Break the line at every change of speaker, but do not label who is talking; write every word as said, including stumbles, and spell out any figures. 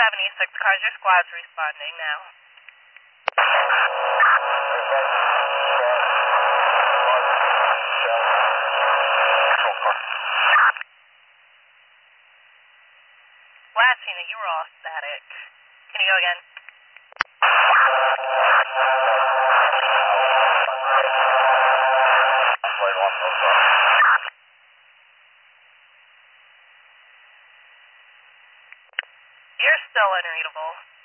seventy-six cars, your squad's responding now. Last unit, you were all static. Can you go again? You're still unreadable.